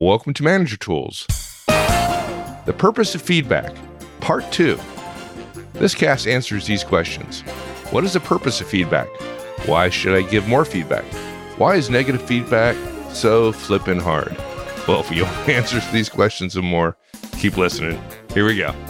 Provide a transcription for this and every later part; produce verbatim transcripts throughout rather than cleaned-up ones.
Welcome to Manager Tools. The purpose of feedback, part two. This cast answers these questions. What is the purpose of feedback? Why should I give more feedback? Why is negative feedback so flippin' hard? Well, if you want answers to these questions and more, keep listening. Here we go.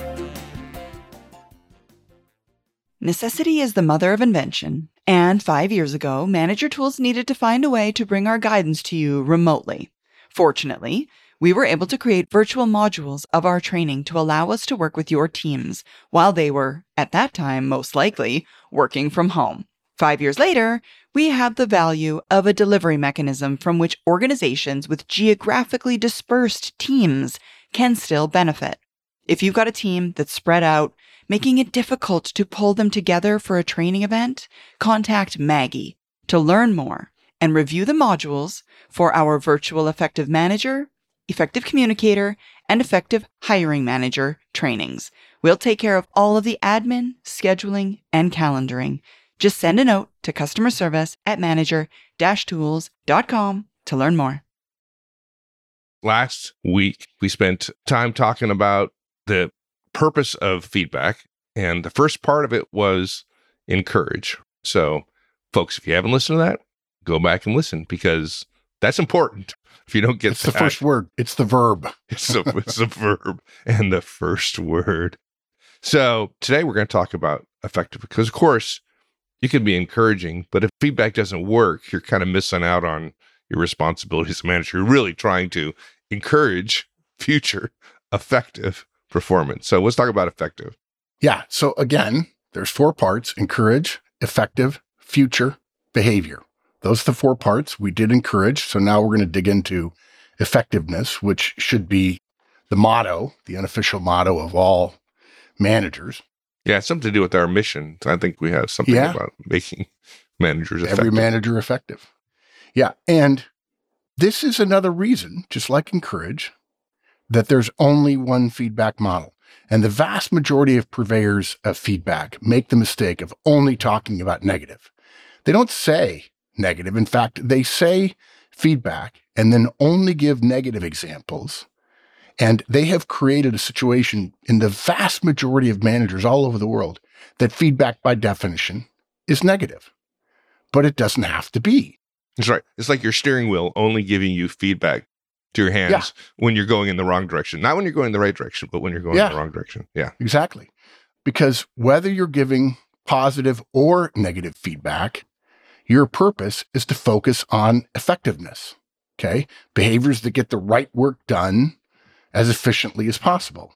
Necessity is the mother of invention, and five years ago, Manager Tools needed to find a way to bring our guidance to you remotely. Fortunately, we were able to create virtual modules of our training to allow us to work with your teams while they were, at that time, most likely, working from home. Five years later, we have the value of a delivery mechanism from which organizations with geographically dispersed teams can still benefit. If you've got a team that's spread out, making it difficult to pull them together for a training event, contact Maggie to learn more and review the modules for our Virtual Effective Manager, Effective Communicator, and Effective Hiring Manager trainings. We'll take care of all of the admin, scheduling, and calendaring. Just send a note to customer service at manager dash tools dot com to learn more. Last week, we spent time talking about the purpose of feedback, and the first part of it was encourage. So, folks, if you haven't listened to that, go back and listen, because that's important. If you don't get it's that, the first word. It's the verb. it's, a, it's a verb and the first word. So today we're going to talk about effective, because of course you can be encouraging, but if feedback doesn't work, you're kind of missing out on your responsibilities as a manager. You're really trying to encourage future effective performance. So let's talk about effective. Yeah. So again, there's four parts: encourage, effective, future, behavior. Those are the four parts. We did encourage. So now we're going to dig into effectiveness, which should be the motto, the unofficial motto of all managers. Yeah, it's something to do with our mission. I think we have something yeah. about making managers effective. Every manager effective. Yeah. And this is another reason, just like encourage, that there's only one feedback model. And the vast majority of purveyors of feedback make the mistake of only talking about negative. They don't say negative. In fact, they say feedback and then only give negative examples. And they have created a situation in the vast majority of managers all over the world that feedback by definition is negative. But it doesn't have to be. That's right. It's like your steering wheel only giving you feedback to your hands yeah. when you're going in the wrong direction. Not when you're going in the right direction, but when you're going yeah. in the wrong direction. Yeah, exactly. Because whether you're giving positive or negative feedback, your purpose is to focus on effectiveness. Okay. Behaviors that get the right work done as efficiently as possible.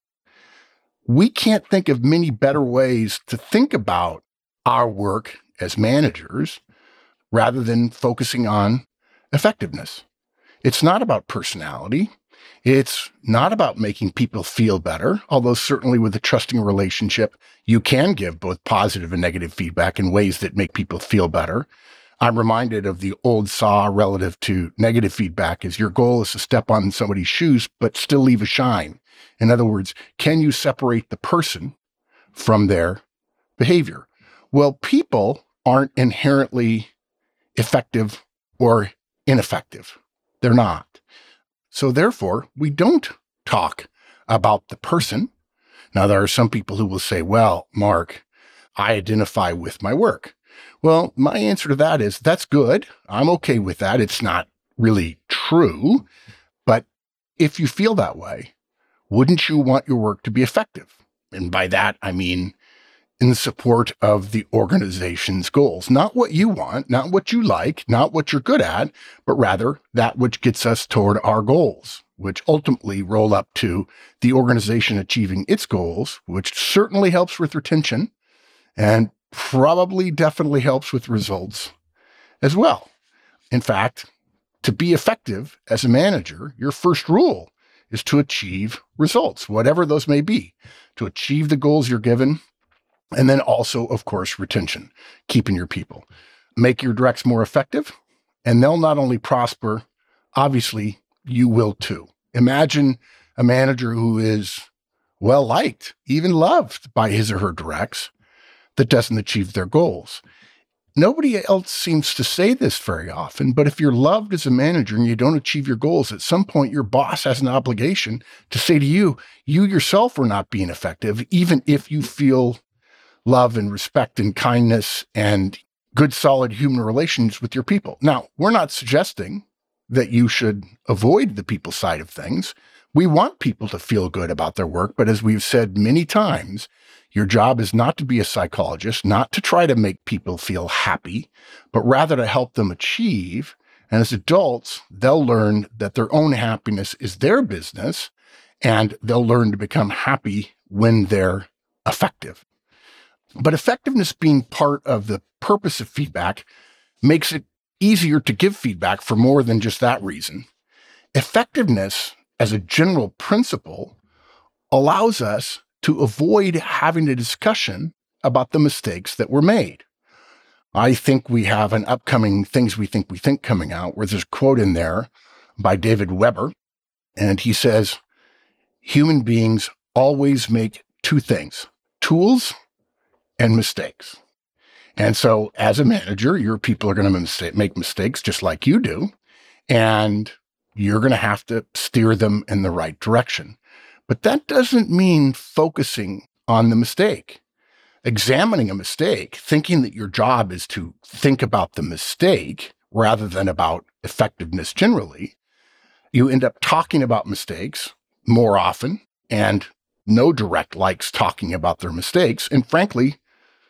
We can't think of many better ways to think about our work as managers rather than focusing on effectiveness. It's not about personality. It's not about making people feel better, although certainly with a trusting relationship, you can give both positive and negative feedback in ways that make people feel better. I'm reminded of the old saw relative to negative feedback is your goal is to step on somebody's shoes, but still leave a shine. In other words, can you separate the person from their behavior? Well, people aren't inherently effective or ineffective. They're not. So therefore, we don't talk about the person. Now, there are some people who will say, well, Mark, I identify with my work. Well, my answer to that is that's good. I'm okay with that. It's not really true. But if you feel that way, wouldn't you want your work to be effective? And by that, I mean in support of the organization's goals. Not what you want, not what you like, not what you're good at, but rather that which gets us toward our goals, which ultimately roll up to the organization achieving its goals, which certainly helps with retention and probably definitely helps with results as well. In fact, to be effective as a manager, your first rule is to achieve results, whatever those may be, to achieve the goals you're given. And then also, of course, retention, keeping your people. Make your directs more effective, and they'll not only prosper, obviously, you will too. Imagine a manager who is well-liked, even loved by his or her directs, that doesn't achieve their goals. nobody else seems to say this very often, but if you're loved as a manager and you don't achieve your goals, at some point your boss has an obligation to say to you, you yourself are not being effective, even if you feel love and respect and kindness and good, solid human relations with your people. Now, we're not suggesting that you should avoid the people side of things. We want people to feel good about their work, but as we've said many times, your job is not to be a psychologist, not to try to make people feel happy, but rather to help them achieve. And as adults, they'll learn that their own happiness is their business, and they'll learn to become happy when they're effective. But effectiveness being part of the purpose of feedback makes it easier to give feedback for more than just that reason. Effectiveness, as a general principle, allows us to avoid having a discussion about the mistakes that were made. I think we have an upcoming Things We Think We Think coming out, where there's a quote in there by David Weber, and he says, human beings always make two things, tools and mistakes. And so as a manager, your people are going to mista- make mistakes just like you do, and you're going to have to steer them in the right direction. But that doesn't mean focusing on the mistake. Examining a mistake, thinking that your job is to think about the mistake rather than about effectiveness generally, you end up talking about mistakes more often, and no direct likes talking about their mistakes. And frankly,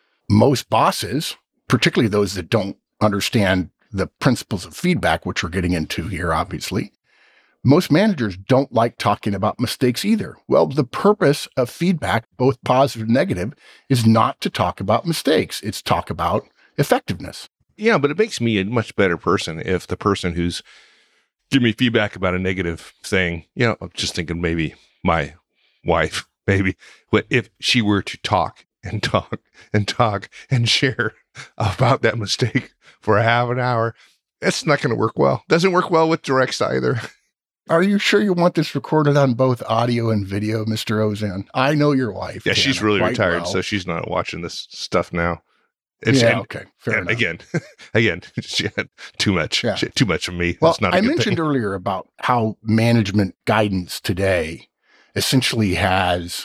most bosses, particularly those that don't understand the principles of feedback, which we're getting into here, obviously, most managers don't like talking about mistakes either. Well, the purpose of feedback, both positive and negative, is not to talk about mistakes. It's talk about effectiveness. Yeah, but it makes me a much better person if the person who's giving me feedback about a negative thing, you know, I'm just thinking maybe my wife, maybe, but if she were to talk and talk and talk and share about that mistake for a half an hour, it's not going to work well. Doesn't work well with directs either. Are you sure you want this recorded on both audio and video, Mister Ozan? I know your wife. Yeah, she's really retired, well. so she's not watching this stuff now. And yeah, she, okay, fair enough. Again, again, she had too much, yeah. she had too much of me. Well, That's not a I good mentioned thing. earlier about how management guidance today essentially has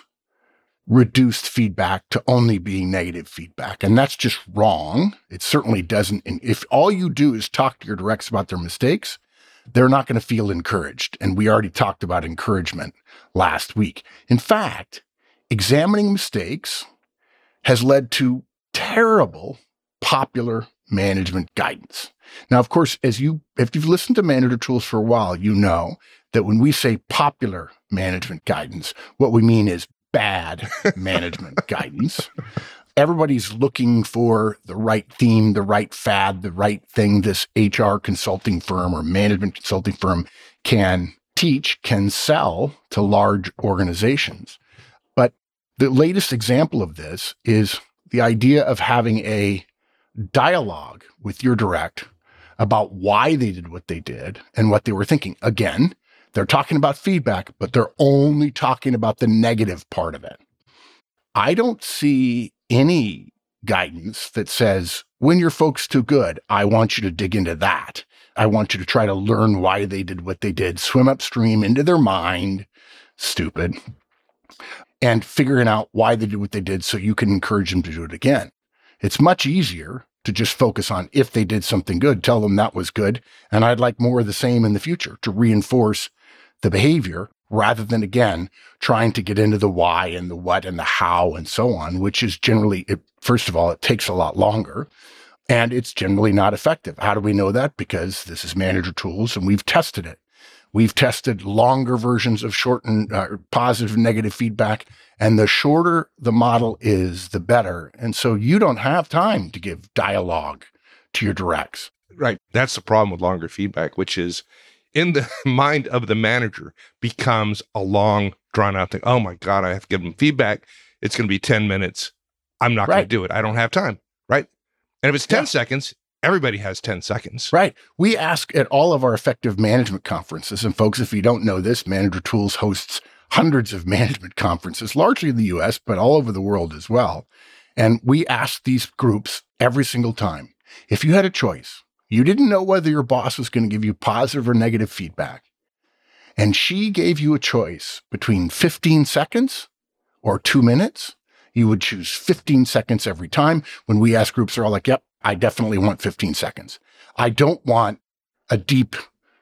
reduced feedback to only being negative feedback. And that's just wrong. It certainly doesn't. And if all you do is talk to your directs about their mistakes, they're not going to feel encouraged. And we already talked about encouragement last week. In fact, examining mistakes has led to terrible popular management guidance. Now, of course, as you, if you've listened to Manager Tools for a while, you know that when we say popular management guidance, what we mean is bad management guidance. Everybody's looking for the right theme, the right fad, the right thing this H R consulting firm or management consulting firm can teach, can sell to large organizations. But the latest example of this is the idea of having a dialogue with your direct about why they did what they did and what they were thinking. Again, they're talking about feedback, but they're only talking about the negative part of it. I don't see any guidance that says, when your folks too good, I want you to dig into that. I want you to try to learn why they did what they did, swim upstream into their mind, stupid, and figuring out why they did what they did so you can encourage them to do it again. It's much easier to just focus on if they did something good, tell them that was good, and I'd like more of the same in the future to reinforce the behavior rather than, again, trying to get into the why and the what and the how and so on, which is generally, it, first of all, it takes a lot longer and it's generally not effective. How do we know that? Because this is Manager Tools and we've tested it. We've tested longer versions of short and uh, positive and negative feedback, and the shorter the model is, the better. And so you don't have time to give dialogue to your directs. Right. That's the problem with longer feedback, which is in the mind of the manager becomes a long, drawn out thing. Oh my God, I have to give them feedback. It's going to be ten minutes. I'm not Right. going to do it. I don't have time. Right. And if it's ten Yeah. seconds, everybody has ten seconds. Right. We ask at all of our effective management conferences, and folks, if you don't know this, Manager Tools hosts hundreds of management conferences, largely in the U S, but all over the world as well. And we ask these groups every single time, If you had a choice, you didn't know whether your boss was going to give you positive or negative feedback, and she gave you a choice between fifteen seconds or two minutes, you would choose fifteen seconds every time. When we ask groups, they're all like, yep, I definitely want fifteen seconds. I don't want a deep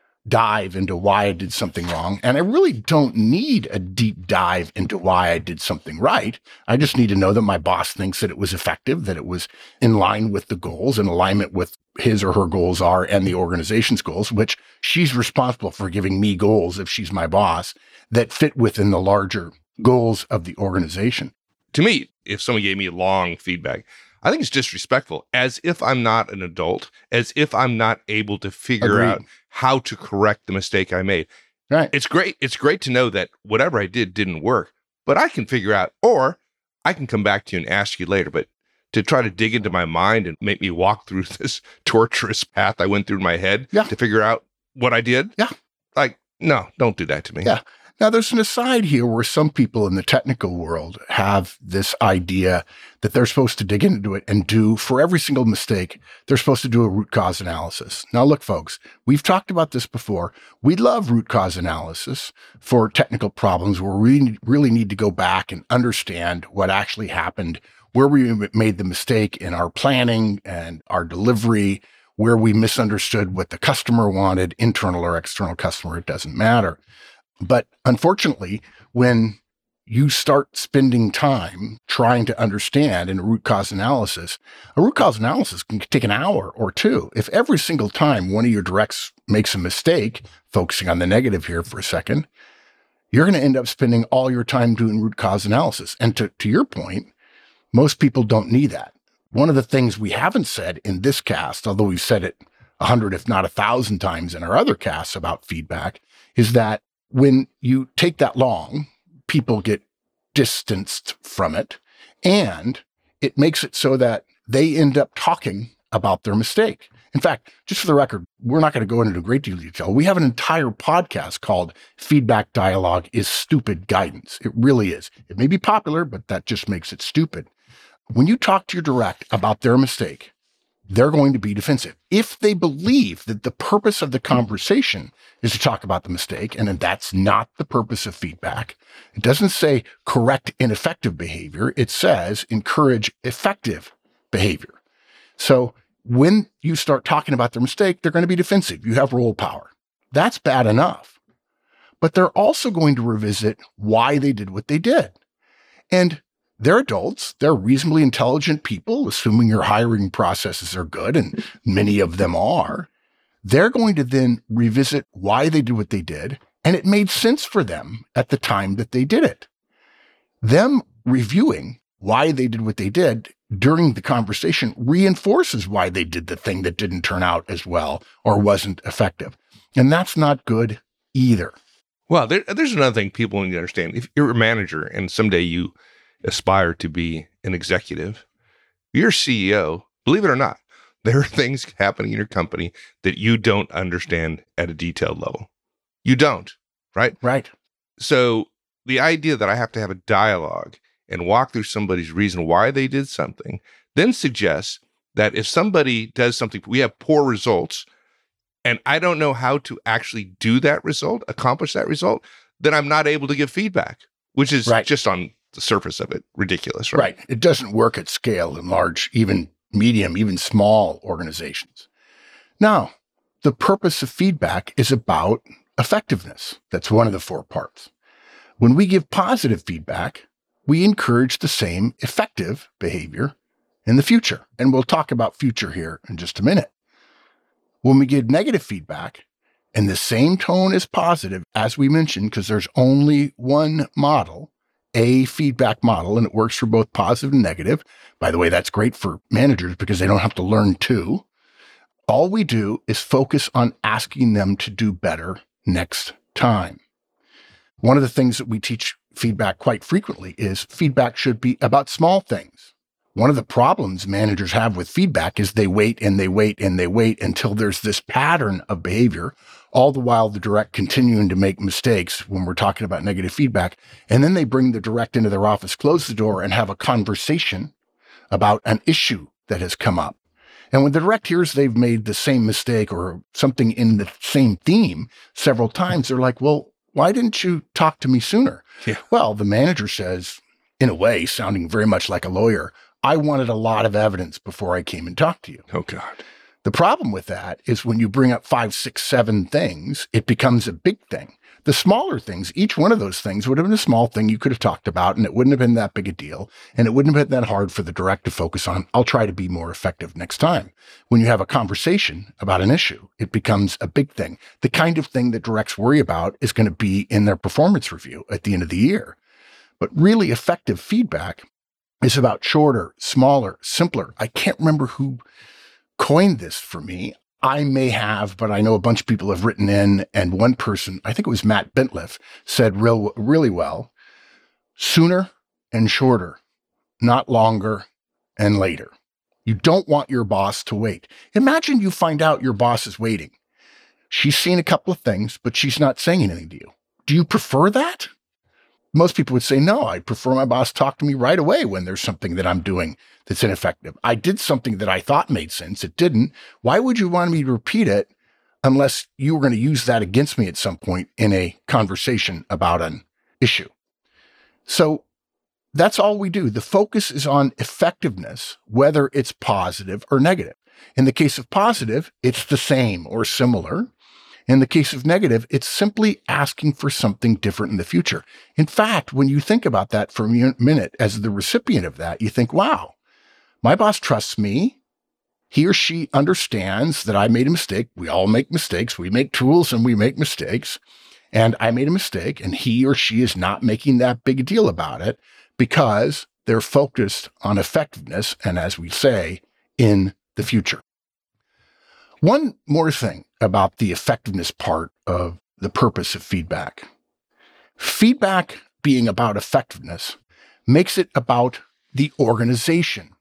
dive into why I did something wrong. And I really don't need a deep dive into why I did something right. I just need to know that my boss thinks that it was effective, that it was in line with the goals, in alignment with his or her goals are and the organization's goals, which she's responsible for giving me goals if she's my boss that fit within the larger goals of the organization. To me, if someone gave me long feedback, I think it's disrespectful, as if I'm not an adult, as if I'm not able to figure Agreed. out how to correct the mistake I made. Right. It's great. It's great to know that whatever I did didn't work, but I can figure out, or I can come back to you and ask you later. But to try to dig into my mind and make me walk through this torturous path I went through in my head Yeah. to figure out what I did. Yeah. Like, no, don't do that to me. Yeah. Now, there's an aside here where some people in the technical world have this idea that they're supposed to dig into it and do, for every single mistake, they're supposed to do a root cause analysis. Now, look, folks, we've talked about this before. We love root cause analysis for technical problems where we really need to go back and understand what actually happened, where we made the mistake in our planning and our delivery, where we misunderstood what the customer wanted, internal or external customer, it doesn't matter. But unfortunately, when you start spending time trying to understand in a root cause analysis, a root cause analysis can take an hour or two. If every single time one of your directs makes a mistake, focusing on the negative here for a second, you're going to end up spending all your time doing root cause analysis. And to, to your point, most people don't need that. One of the things we haven't said in this cast, although we've said it a hundred, if not a thousand times in our other casts about feedback, is that when you take that long, people get distanced from it, and it makes it so that they end up talking about their mistake. In fact, just for the record, we're not going to go into a great deal of detail. We have an entire podcast called Feedback Dialogue is Stupid Guidance. It really is. It may be popular, but that just makes it stupid. When you talk to your direct about their mistake, they're going to be defensive. If they believe that the purpose of the conversation is to talk about the mistake, and that's not the purpose of feedback, it doesn't say correct ineffective behavior. It says encourage effective behavior. So when you start talking about their mistake, they're going to be defensive. You have role power. That's bad enough. But they're also going to revisit why they did what they did. And they're adults. They're reasonably intelligent people, assuming your hiring processes are good, and many of them are. They're going to then revisit why they did what they did, and it made sense for them at the time that they did it. Them reviewing why they did what they did during the conversation reinforces why they did the thing that didn't turn out as well or wasn't effective. And that's not good either. Well, there, there's another thing people need to understand. If you're a manager and someday you aspire to be an executive, you're C E O, believe it or not, there are things happening in your company that you don't understand at a detailed level. You don't, right? Right. So the idea that I have to have a dialogue and walk through somebody's reason why they did something then suggests that if somebody does something, we have poor results, and I don't know how to actually do that result, accomplish that result, then I'm not able to give feedback, which is Right. just on the surface of it ridiculous, right? Right. It doesn't work at scale in large, even medium, even small organizations. Now, the purpose of feedback is about effectiveness. That's one of the four parts. When we give positive feedback, we encourage the same effective behavior in the future. And we'll talk about future here in just a minute. When we give negative feedback, and the same tone is positive, as we mentioned, because there's only one model, a feedback model, and it works for both positive and negative. By the way, that's great for managers because they don't have to learn two. All we do is focus on asking them to do better next time. One of the things that we teach feedback quite frequently is feedback should be about small things. One of the problems managers have with feedback is they wait and they wait and they wait until there's this pattern of behavior, all the while the direct continuing to make mistakes when we're talking about negative feedback. And then they bring the direct into their office, close the door, and have a conversation about an issue that has come up. And when the direct hears they've made the same mistake or something in the same theme several times, they're like, well, why didn't you talk to me sooner? Yeah. Well, the manager says, in a way, sounding very much like a lawyer, I wanted a lot of evidence before I came and talked to you. Oh, God. The problem with that is when you bring up five, six, seven things, it becomes a big thing. The smaller things, each one of those things would have been a small thing you could have talked about, and it wouldn't have been that big a deal, and it wouldn't have been that hard for the direct to focus on, I'll try to be more effective next time. When you have a conversation about an issue, it becomes a big thing. The kind of thing that directs worry about is going to be in their performance review at the end of the year. But really effective feedback is about shorter, smaller, simpler. I can't remember who coined this for me. I may have, but I know a bunch of people have written in, and one person, I think it was Matt Bentliff, said real, really well, sooner and shorter, not longer and later. You don't want your boss to wait. Imagine you find out your boss is waiting. She's seen a couple of things, but she's not saying anything to you. Do you prefer that? Most people would say, no, I prefer my boss talk to me right away when there's something that I'm doing that's ineffective. I did something that I thought made sense. It didn't. Why would you want me to repeat it unless you were going to use that against me at some point in a conversation about an issue? So that's all we do. The focus is on effectiveness, whether it's positive or negative. In the case of positive, it's the same or similar. In the case of negative, it's simply asking for something different in the future. In fact, when you think about that for a minute as the recipient of that, you think, wow, my boss trusts me. He or she understands that I made a mistake. We all make mistakes. We make tools and we make mistakes. And I made a mistake, and he or she is not making that big a deal about it because they're focused on effectiveness and, as we say, in the future. One more thing about the effectiveness part of the purpose of feedback. Feedback being about effectiveness makes it about the organization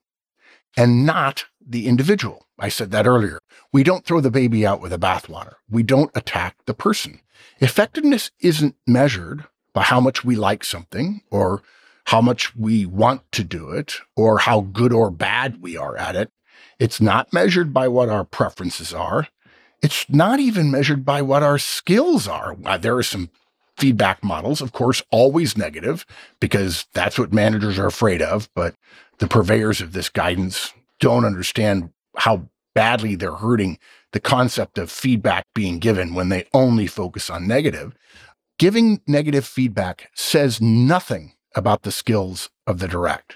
and not the individual. I said that earlier. We don't throw the baby out with the bathwater. We don't attack the person. Effectiveness isn't measured by how much we like something or how much we want to do it or how good or bad we are at it. It's not measured by what our preferences are. It's not even measured by what our skills are. Uh, there are some feedback models, of course, always negative, because that's what managers are afraid of. But the purveyors of this guidance don't understand how badly they're hurting the concept of feedback being given when they only focus on negative. Giving negative feedback says nothing about the skills of the direct.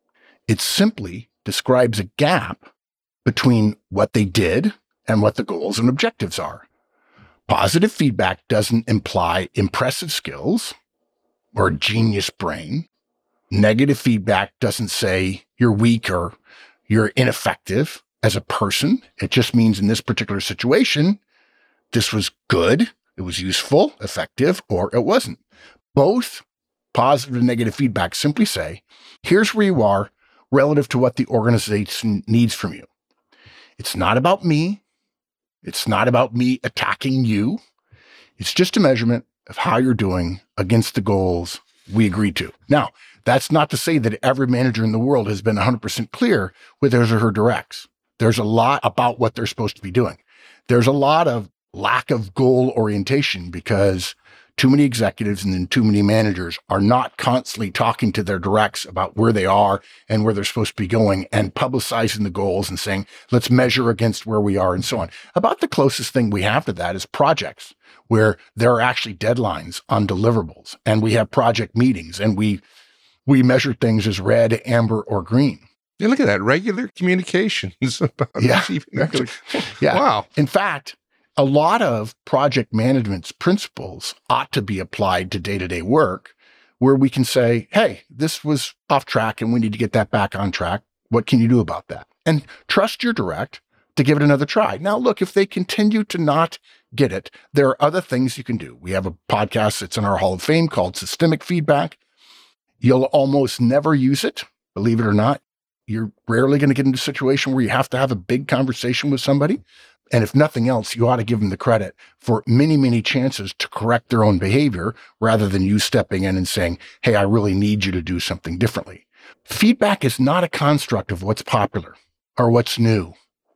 It simply describes a gap between what they did and what the goals and objectives are. Positive feedback doesn't imply impressive skills or a genius brain. Negative feedback doesn't say you're weak or you're ineffective as a person. It just means in this particular situation, this was good, it was useful, effective, or it wasn't. Both positive and negative feedback simply say, here's where you are relative to what the organization needs from you. It's not about me. It's not about me attacking you. It's just a measurement of how you're doing against the goals we agreed to. Now, that's not to say that every manager in the world has been one hundred percent clear with his or her directs. There's a lot about what they're supposed to be doing. There's a lot of lack of goal orientation because too many executives and then too many managers are not constantly talking to their directs about where they are and where they're supposed to be going and publicizing the goals and saying, let's measure against where we are and so on. About the closest thing we have to that is projects where there are actually deadlines on deliverables and we have project meetings and we, we measure things as red, amber, or green. Yeah, look at that. Regular communications about yeah. achieving. yeah. Wow. In fact, a lot of project management's principles ought to be applied to day-to-day work where we can say, hey, this was off track and we need to get that back on track. What can you do about that? And trust your direct to give it another try. Now, look, if they continue to not get it, there are other things you can do. We have a podcast that's in our Hall of Fame called Systemic Feedback. You'll almost never use it, believe it or not. You're rarely going to get into a situation where you have to have a big conversation with somebody. And if nothing else, you ought to give them the credit for many, many chances to correct their own behavior rather than you stepping in and saying, hey, I really need you to do something differently. Feedback is not a construct of what's popular or what's new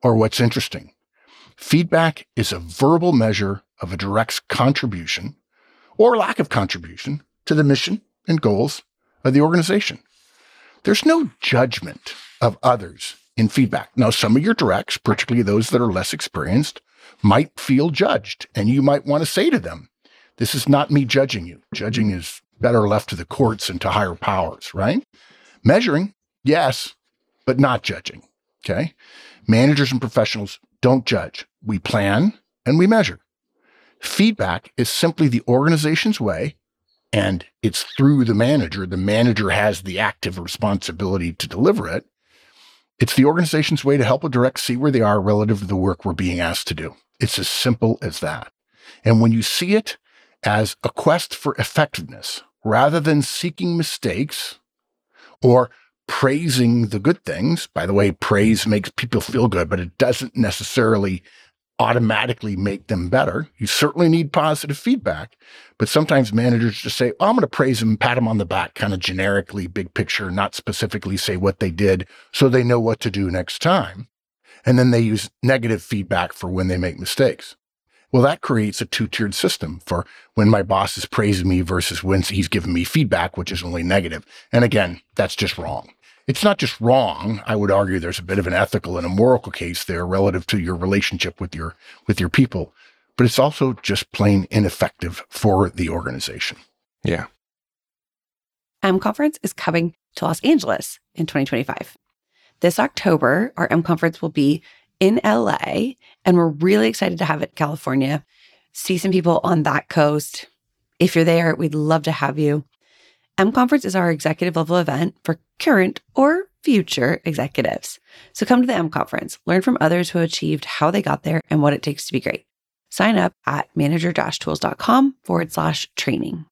or what's interesting. Feedback is a verbal measure of a direct's contribution or lack of contribution to the mission and goals of the organization. There's no judgment of others in feedback. Now, some of your directs, particularly those that are less experienced, might feel judged, and you might want to say to them, this is not me judging you. Judging is better left to the courts and to higher powers, right? Measuring, yes, but not judging, okay? Managers and professionals don't judge. We plan and we measure. Feedback is simply the organization's way, and it's through the manager. The manager has the active responsibility to deliver it. It's the organization's way to help a direct see where they are relative to the work we're being asked to do. It's as simple as that. And when you see it as a quest for effectiveness, rather than seeking mistakes or praising the good things, by the way, praise makes people feel good, but it doesn't necessarily automatically make them better. You certainly need positive feedback, but sometimes managers just say, oh, I'm going to praise them, pat them on the back, kind of generically, big picture, not specifically say what they did so they know what to do next time. And then they use negative feedback for when they make mistakes. Well, that creates a two-tiered system for when my boss is praising me versus when he's giving me feedback, which is only negative. And again, that's just wrong. It's not just wrong. I would argue there's a bit of an ethical and a moral case there relative to your relationship with your with your people, but it's also just plain ineffective for the organization. Yeah. M Conference is coming to Los Angeles in twenty twenty-five. This October, our M Conference will be in L A, and we're really excited to have it in California. See some people on that coast. If you're there, we'd love to have you. M Conference is our executive level event for current or future executives. So come to the M Conference, learn from others who achieved how they got there and what it takes to be great. Sign up at manager-tools.com forward slash training.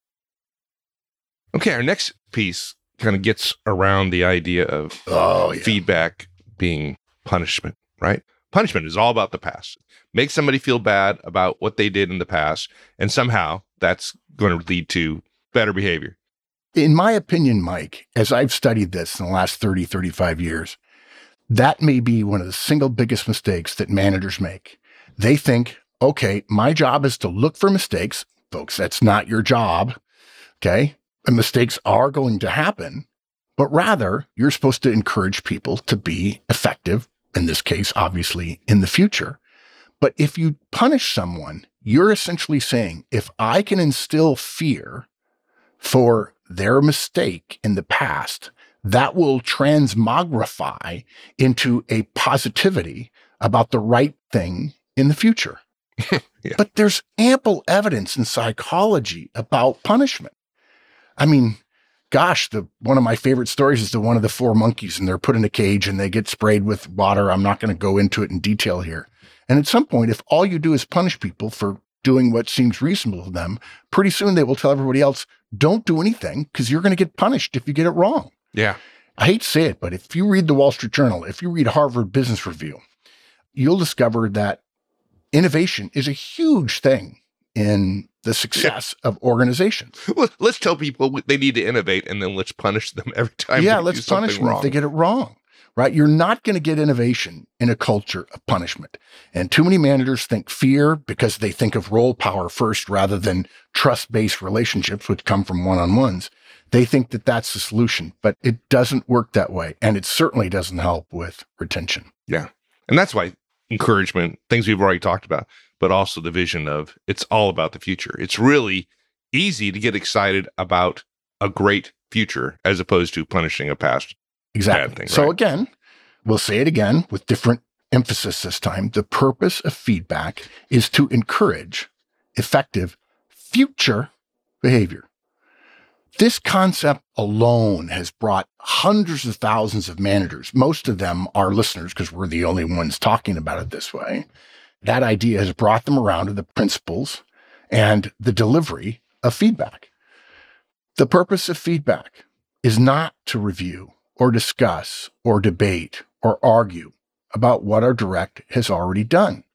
Okay, our next piece kind of gets around the idea of Oh, yeah. feedback being punishment, right? Punishment is all about the past. Make somebody feel bad about what they did in the past, and somehow that's going to lead to better behavior. In my opinion, Mike, as I've studied this in the last thirty, thirty-five years, that may be one of the single biggest mistakes that managers make. They think, okay, my job is to look for mistakes. Folks, that's not your job, okay? And mistakes are going to happen, but rather you're supposed to encourage people to be effective, in this case, obviously, in the future. But if you punish someone, you're essentially saying, if I can instill fear for their mistake in the past, that will transmogrify into a positivity about the right thing in the future. Yeah. But there's ample evidence in psychology about punishment. I mean, gosh, the one of my favorite stories is the one of the four monkeys, and they're put in a cage and they get sprayed with water. I'm not going to go into it in detail here. And at some point, if all you do is punish people for doing what seems reasonable to them, pretty soon they will tell everybody else, don't do anything because you're going to get punished if you get it wrong. Yeah. I hate to say it, but if you read the Wall Street Journal, if you read Harvard Business Review, you'll discover that innovation is a huge thing in the success of organizations. Well, let's tell people they need to innovate, and then let's punish them every time Yeah, they let's do something punish them wrong. if they get it wrong, right? You're not going to get innovation in a culture of punishment. And too many managers think fear because they think of role power first rather than trust-based relationships, which come from one-on-ones. They think that that's the solution, but it doesn't work that way. And it certainly doesn't help with retention. Yeah. And that's why encouragement, things we've already talked about, but also the vision of it's all about the future. It's really easy to get excited about a great future as opposed to punishing a past Exactly. bad thing. So right? again, we'll say it again with different emphasis this time. The purpose of feedback is to encourage effective future behavior. This concept alone has brought hundreds of thousands of managers. Most of them are listeners because we're the only ones talking about it this way. That idea has brought them around to the principles and the delivery of feedback. The purpose of feedback is not to review or discuss or debate or argue about what our direct has already done.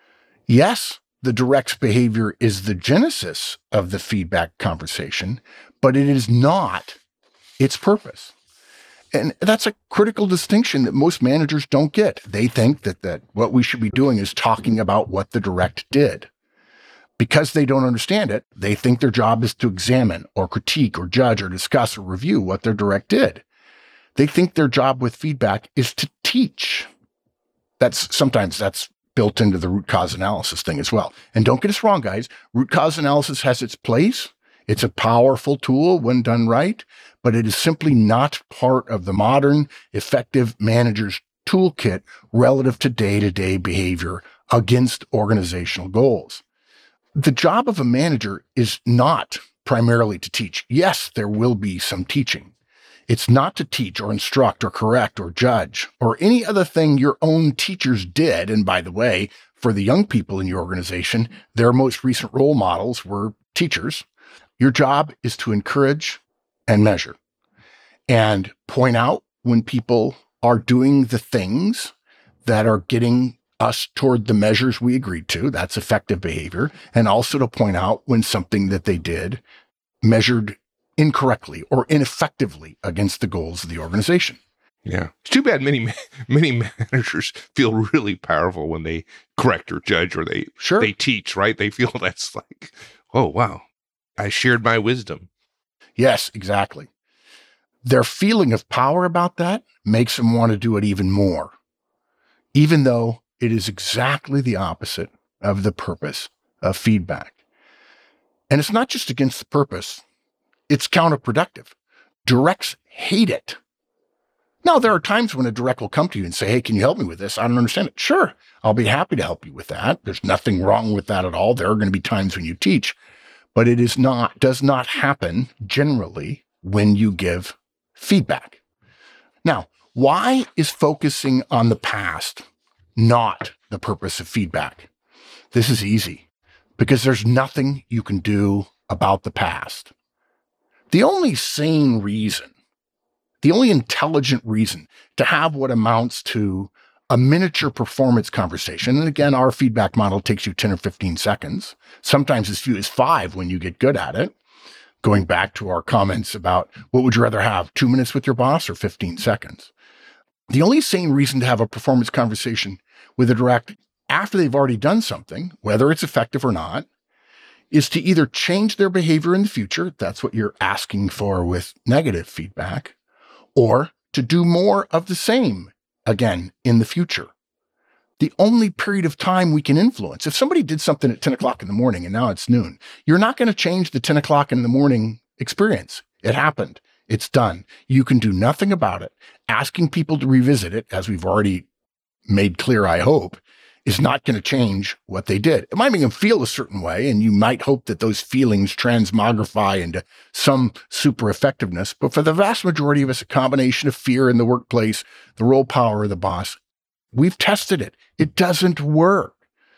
Yes, the direct's behavior is the genesis of the feedback conversation, but it is not its purpose. And that's a critical distinction that most managers don't get. They think that, that what we should be doing is talking about what the direct did. Because they don't understand it, they think their job is to examine or critique or judge or discuss or review what their direct did. They think their job with feedback is to teach. That's sometimes that's built into the root cause analysis thing as well. And don't get us wrong, guys. Root cause analysis has its place. It's a powerful tool when done right, but it is simply not part of the modern effective manager's toolkit relative to day-to-day behavior against organizational goals. The job of a manager is not primarily to teach. Yes, there will be some teaching. It's not to teach or instruct or correct or judge or any other thing your own teachers did. And by the way, for the young people in your organization, their most recent role models were teachers. Your job is to encourage and measure and point out when people are doing the things that are getting us toward the measures we agreed to. That's effective behavior. And also to point out when something that they did measured incorrectly or ineffectively against the goals of the organization. Yeah. It's too bad many many managers feel really powerful when they correct or judge or they Sure. they teach, right? They feel that's like, oh, wow, I shared my wisdom. Yes, exactly. Their feeling of power about that makes them want to do it even more, even though it is exactly the opposite of the purpose of feedback. And it's not just against the purpose. It's counterproductive. Directs hate it. Now, there are times when a direct will come to you and say, hey, can you help me with this? I don't understand it. Sure, I'll be happy to help you with that. There's nothing wrong with that at all. There are going to be times when you teach, but it is not, does not happen generally when you give feedback. Now, why is focusing on the past not the purpose of feedback? This is easy because there's nothing you can do about the past. The only sane reason, the only intelligent reason to have what amounts to a miniature performance conversation, and again, our feedback model takes you ten or fifteen seconds, sometimes as few as five when you get good at it. Going back to our comments about what would you rather have, two minutes with your boss or fifteen seconds? The only sane reason to have a performance conversation with a direct after they've already done something, whether it's effective or not, is to either change their behavior in the future, that's what you're asking for with negative feedback, or to do more of the same again in the future. The only period of time we can influence, if somebody did something at ten o'clock in the morning and now it's noon, you're not going to change the ten o'clock in the morning experience. It happened. It's done. You can do nothing about it. Asking people to revisit it, as we've already made clear, I hope, is not going to change what they did. It might make them feel a certain way, and you might hope that those feelings transmogrify into some super effectiveness. But for the vast majority of us, a combination of fear in the workplace, the role power of the boss, we've tested it. It doesn't work.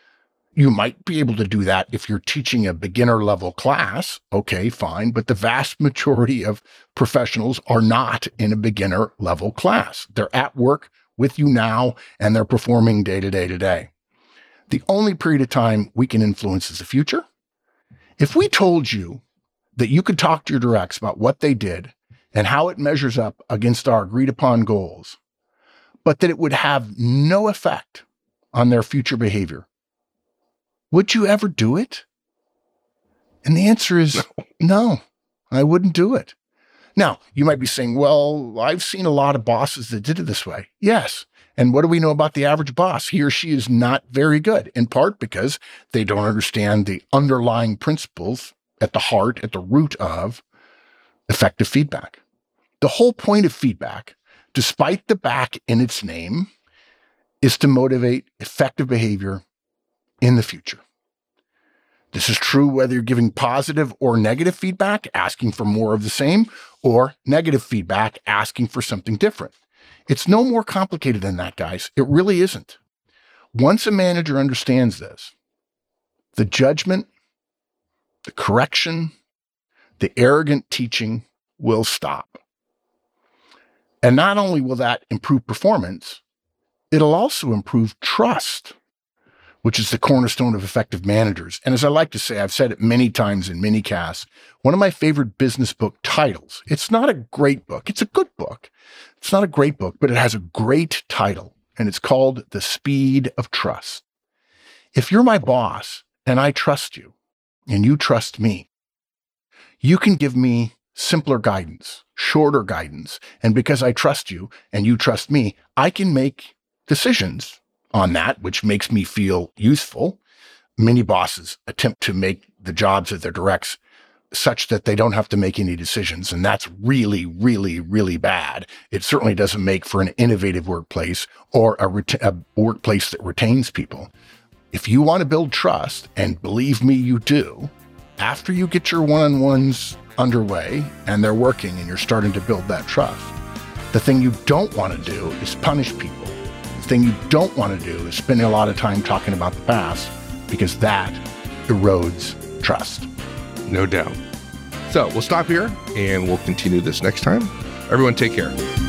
You might be able to do that if you're teaching a beginner level class. Okay, fine. But the vast majority of professionals are not in a beginner level class. They're at work with you now, and they're performing day to day to day. The only period of time we can influence is the future. If we told you that you could talk to your directs about what they did and how it measures up against our agreed upon goals, but that it would have no effect on their future behavior, would you ever do it? And the answer is no, no, I wouldn't do it. Now, you might be saying, well, I've seen a lot of bosses that did it this way. Yes. And what do we know about the average boss? He or she is not very good, in part because they don't understand the underlying principles at the heart, at the root of effective feedback. The whole point of feedback, despite the back in its name, is to motivate effective behavior in the future. This is true whether you're giving positive or negative feedback, asking for more of the same, or negative feedback, asking for something different. It's no more complicated than that, guys. It really isn't. Once a manager understands this, the judgment, the correction, the arrogant teaching will stop. And not only will that improve performance, it'll also improve trust. which is the cornerstone of effective managers. And as I like to say, I've said it many times in many casts, one of my favorite business book titles. It's not a great book. It's a good book. It's not a great book, but it has a great title, and it's called The Speed of Trust. If you're my boss and I trust you and you trust me, you can give me simpler guidance, shorter guidance. And because I trust you and you trust me, I can make decisions on that, which makes me feel useful. Many bosses attempt to make the jobs of their directs such that they don't have to make any decisions. And that's really, really, really bad. It certainly doesn't make for an innovative workplace or a, ret- a workplace that retains people. If you want to build trust, and believe me, you do, after you get your one-on-ones underway and they're working and you're starting to build that trust, the thing you don't want to do is punish people. The thing you don't want to do is spend a lot of time talking about the past, because that erodes trust. No doubt. So we'll stop here and we'll continue this next time. Everyone take care.